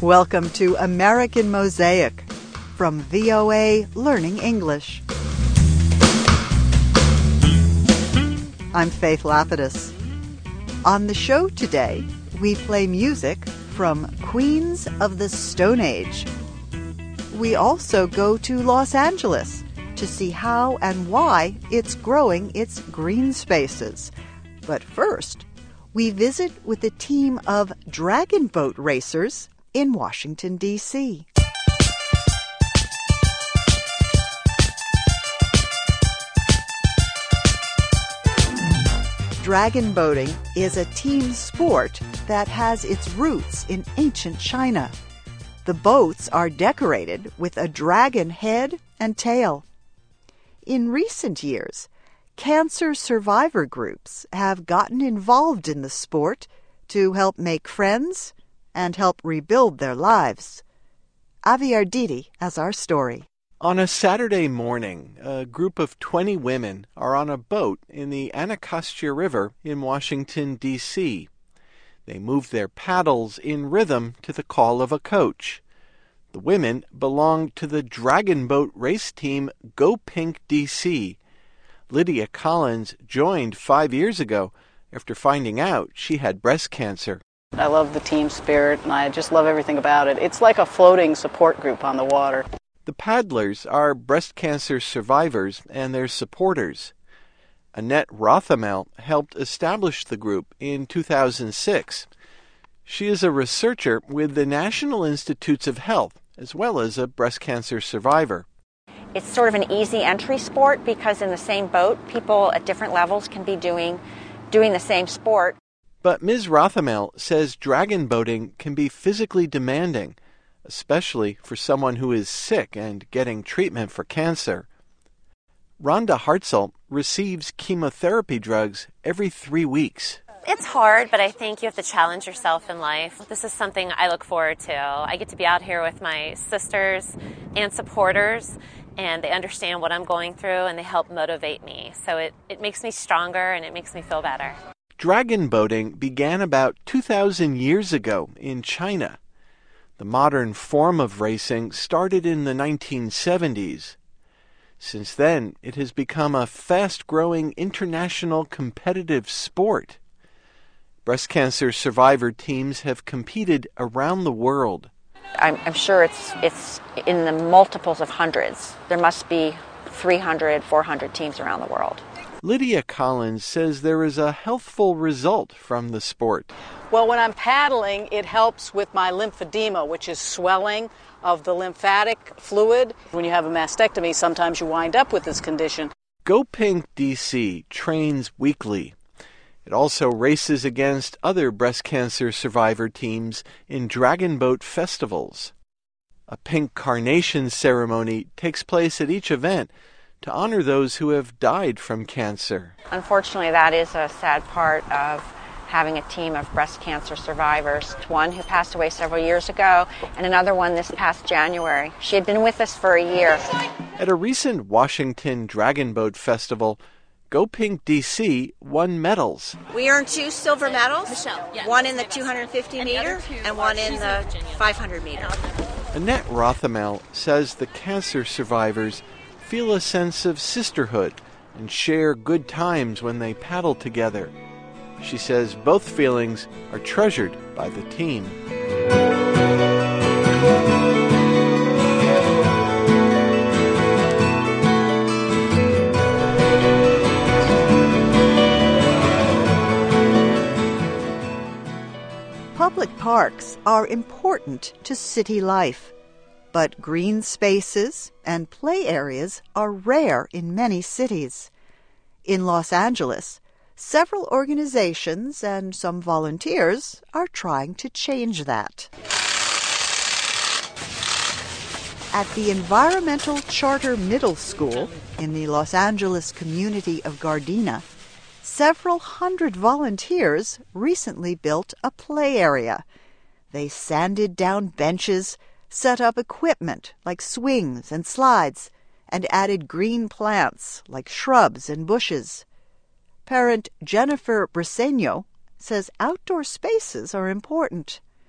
Welcome to American Mosaic from VOA Learning English. I'm Faith Lapidus. On the show today, we play music from Queens of the Stone Age. We also go to Los Angeles to see how and why it's growing its green spaces. But first, we visit with a team of dragon boat racers in Washington, D.C. Dragon boating is a team sport that has its roots in ancient China. The boats are decorated with a dragon head and tail. In recent years, cancer survivor groups have gotten involved in the sport to help make friends and help rebuild their lives. Avi Arditi has our story. On a Saturday morning, a group of 20 women are on a boat in the Anacostia River in Washington, D.C. They move their paddles in rhythm to the call of a coach. The women belong to the Dragon Boat race team Go Pink DC. Lydia Collins joined 5 years ago after finding out she had breast cancer. I love the team spirit, and I just love everything about it. It's like a floating support group on the water. The paddlers are breast cancer survivors and their supporters. Annette Rothamel helped establish the group in 2006. She is a researcher with the National Institutes of Health, as well as a breast cancer survivor. It's sort of an easy entry sport because in the same boat, people at different levels can be doing the same sport. But Ms. Rothamel says dragon boating can be physically demanding, especially for someone who is sick and getting treatment for cancer. Rhonda Hartzell receives chemotherapy drugs every 3 weeks. It's hard, but I think you have to challenge yourself in life. This is something I look forward to. I get to be out here with my sisters and supporters, and they understand what I'm going through, and they help motivate me. So it makes me stronger, and it makes me feel better. Dragon boating began about 2,000 years ago in China. The modern form of racing started in the 1970s. Since then, it has become a fast-growing international competitive sport. Breast cancer survivor teams have competed around the world. I'm sure it's in the multiples of hundreds. There must be 300, 400 teams around the world. Lydia Collins says there is a healthful result from the sport. Well, when I'm paddling, it helps with my lymphedema, which is swelling of the lymphatic fluid. When you have a mastectomy, sometimes you wind up with this condition. Go Pink DC trains weekly. It also races against other breast cancer survivor teams in dragon boat festivals. A pink carnation ceremony takes place at each event to honor those who have died from cancer. Unfortunately, that is a sad part of having a team of breast cancer survivors. One who passed away several years ago, and another one this past January. She had been with us for a year. At a recent Washington Dragon Boat Festival, Go Pink DC won medals. We earned 2 silver medals, one in the 250 meter and one in the 500 meter. Annette Rothamel says the cancer survivors feel a sense of sisterhood and share good times when they paddle together. She says both feelings are treasured by the team. Public parks are important to city life, but green spaces and play areas are rare in many cities. In Los Angeles, several organizations and some volunteers are trying to change that. At the Environmental Charter Middle School in the Los Angeles community of Gardena, several hundred volunteers recently built a play area. They sanded down benches, set up equipment like swings and slides, and added green plants like shrubs and bushes. Parent Jennifer Briseño says outdoor spaces are important.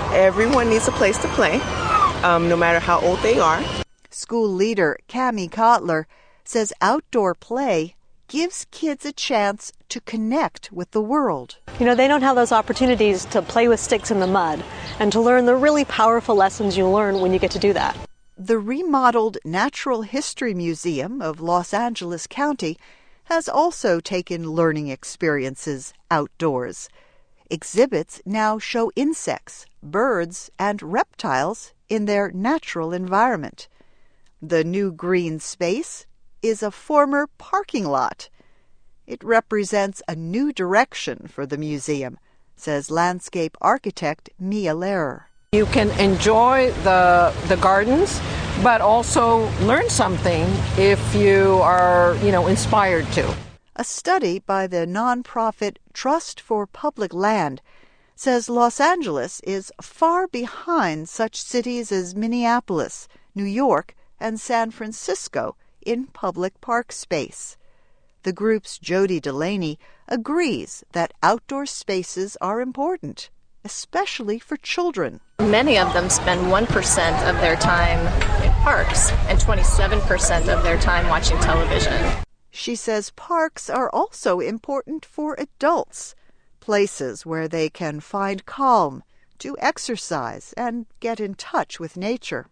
Everyone needs a place to play, no matter how old they are. School leader Cammie Kotler says outdoor play gives kids a chance to connect with the world. You know, they don't have those opportunities to play with sticks in the mud and to learn the really powerful lessons you learn when you get to do that. The remodeled Natural History Museum of Los Angeles County has also taken learning experiences outdoors. Exhibits now show insects, birds, and reptiles in their natural environment. The new green space is a former parking lot. It represents a new direction for the museum, says landscape architect Mia Lehrer. You can enjoy the gardens, but also learn something if you are, inspired to. A study by the nonprofit Trust for Public Land says Los Angeles is far behind such cities as Minneapolis, New York, and San Francisco in public park space. The group's Jody Delaney agrees that outdoor spaces are important, especially for children. Many of them spend 1% of their time in parks and 27% of their time watching television. She says parks are also important for adults, places where they can find calm, do exercise, and get in touch with nature.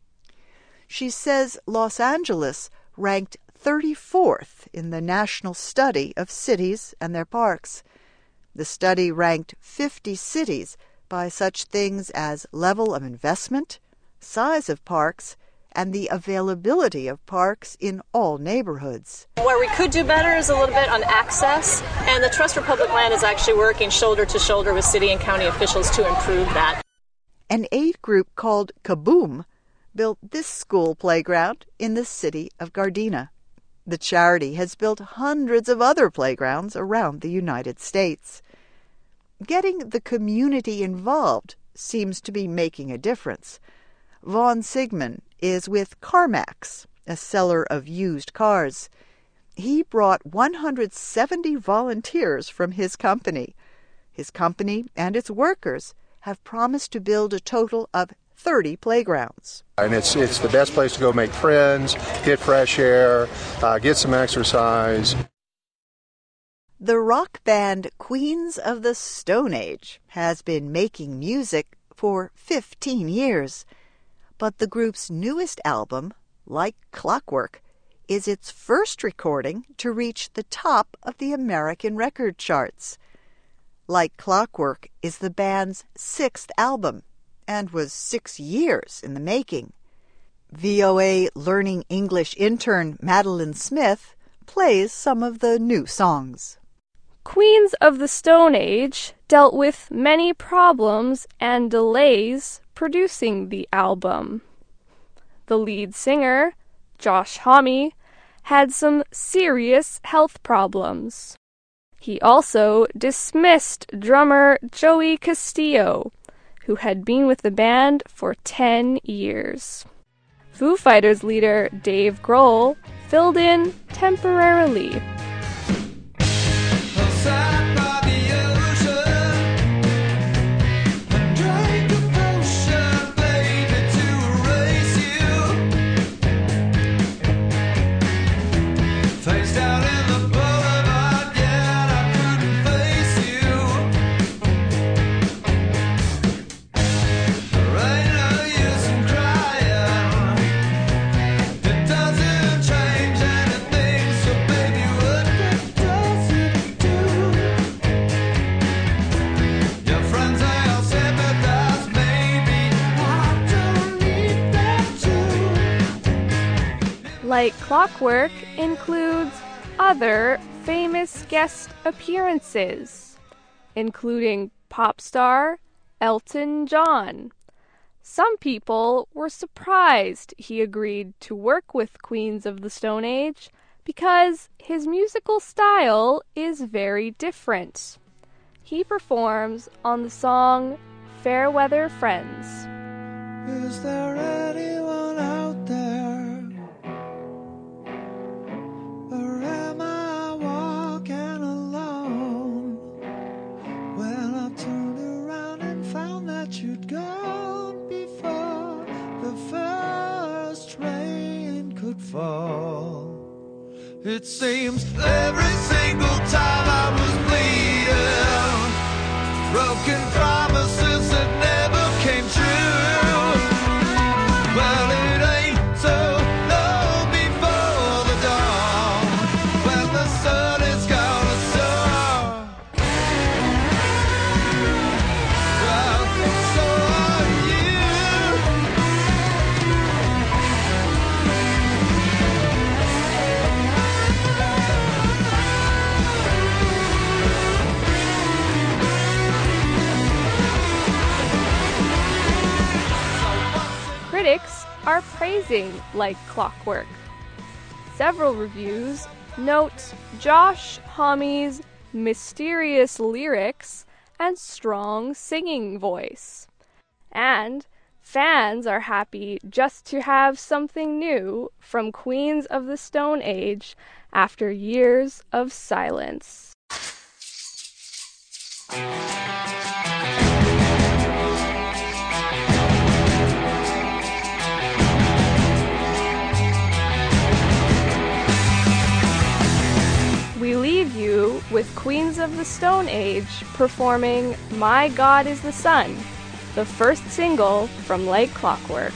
She says Los Angeles ranked 34th in the national study of cities and their parks. The study ranked 50 cities by such things as level of investment, size of parks, and the availability of parks in all neighborhoods. Where we could do better is a little bit on access, and the Trust for Public Land is actually working shoulder to shoulder with city and county officials to improve that. An aid group called Kaboom built this school playground in the city of Gardena. The charity has built hundreds of other playgrounds around the United States. Getting the community involved seems to be making a difference. Vaughn Sigmund is with CarMax, a seller of used cars. He brought 170 volunteers from his company. His company and its workers have promised to build a total of 30 playgrounds. And it's the best place to go make friends, get fresh air, get some exercise. The rock band Queens of the Stone Age has been making music for 15 years. But the group's newest album, Like Clockwork, is its first recording to reach the top of the American record charts. Like Clockwork is the band's 6th album and was 6 years in the making. VOA Learning English intern Madeline Smith plays some of the new songs. Queens of the Stone Age dealt with many problems and delays producing the album. The lead singer, Josh Homme, had some serious health problems. He also dismissed drummer Joey Castillo, who had been with the band for 10 years. Foo Fighters leader Dave Grohl filled in temporarily. Like Clockwork includes other famous guest appearances, including pop star Elton John. Some people were surprised he agreed to work with Queens of the Stone Age because his musical style is very different. He performs on the song Fairweather Friends. Is there anyone out there? Or am I walking alone? Well, I turned around and found that you'd gone. It seems every single time I was bleeding, broken promises that never came true. Well, it ain't so long before the dawn, when the sun is gonna soar. Well, so are you. Critics are praising Like Clockwork. Several reviews note Josh Homme's mysterious lyrics and strong singing voice. And fans are happy just to have something new from Queens of the Stone Age after years of silence. We leave you with Queens of the Stone Age performing My God is the Sun, the first single from Like Clockwork.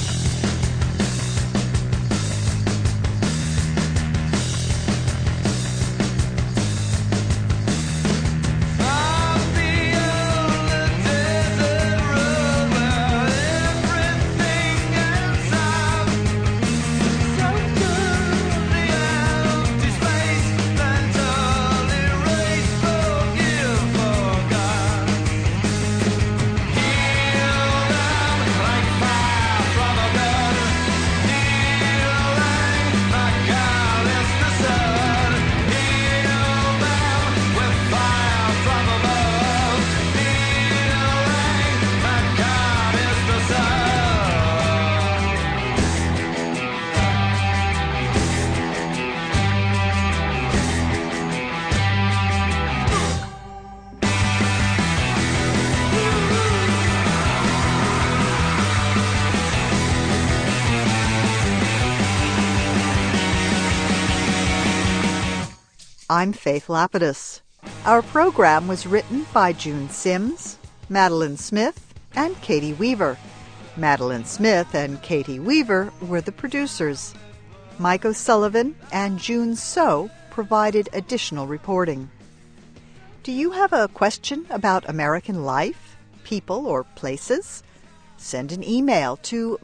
I'm Faith Lapidus. Our program was written by June Sims, Madeline Smith, and Katie Weaver. Madeline Smith and Katie Weaver were the producers. Mike O'Sullivan and June So provided additional reporting. Do you have a question about American life, people, or places? Send an email to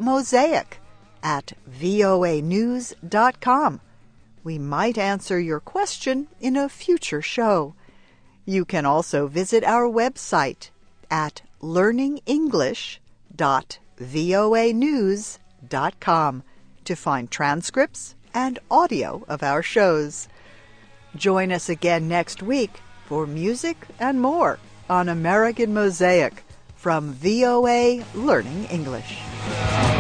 mosaic@voanews.com. We might answer your question in a future show. You can also visit our website at learningenglish.voanews.com to find transcripts and audio of our shows. Join us again next week for music and more on American Mosaic from VOA Learning English.